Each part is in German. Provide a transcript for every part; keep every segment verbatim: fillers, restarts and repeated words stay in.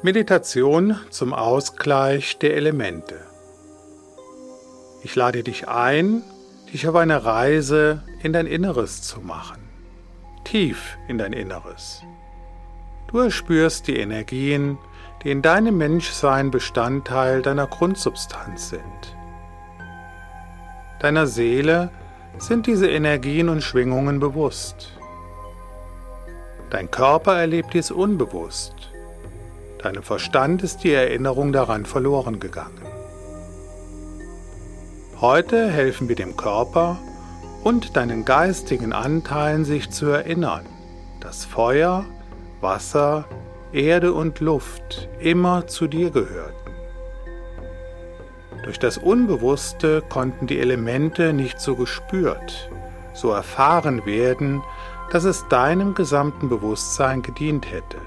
Meditation zum Ausgleich der Elemente. Ich lade dich ein, dich auf eine Reise in dein Inneres zu machen, tief in dein Inneres. Du erspürst die Energien, die in deinem Menschsein Bestandteil deiner Grundsubstanz sind. Deiner Seele sind diese Energien und Schwingungen bewusst. Dein Körper erlebt dies unbewusst. Deinem Verstand ist die Erinnerung daran verloren gegangen. Heute helfen wir dem Körper und deinen geistigen Anteilen, sich zu erinnern, dass Feuer, Wasser, Erde und Luft immer zu dir gehörten. Durch das Unbewusste konnten die Elemente nicht so gespürt, so erfahren werden, dass es deinem gesamten Bewusstsein gedient hätte.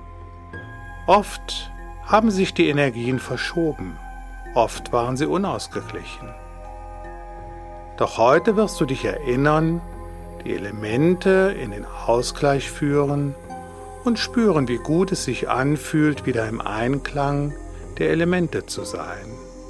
Oft haben sich die Energien verschoben, oft waren sie unausgeglichen. Doch heute wirst du dich erinnern, die Elemente in den Ausgleich führen und spüren, wie gut es sich anfühlt, wieder im Einklang der Elemente zu sein.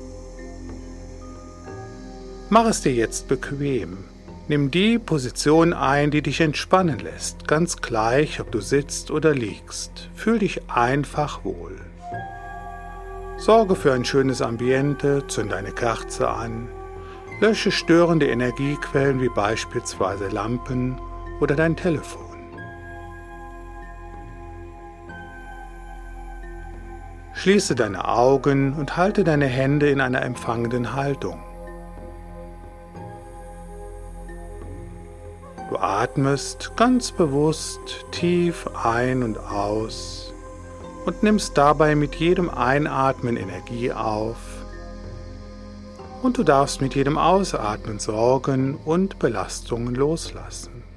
Mach es dir jetzt bequem. Nimm die Position ein, die dich entspannen lässt, ganz gleich, ob du sitzt oder liegst. Fühl dich einfach wohl. Sorge für ein schönes Ambiente, zünde eine Kerze an, lösche störende Energiequellen wie beispielsweise Lampen oder dein Telefon. Schließe deine Augen und halte deine Hände in einer empfangenden Haltung. Du atmest ganz bewusst tief ein und aus und nimmst dabei mit jedem Einatmen Energie auf. Und du darfst mit jedem Ausatmen Sorgen und Belastungen loslassen.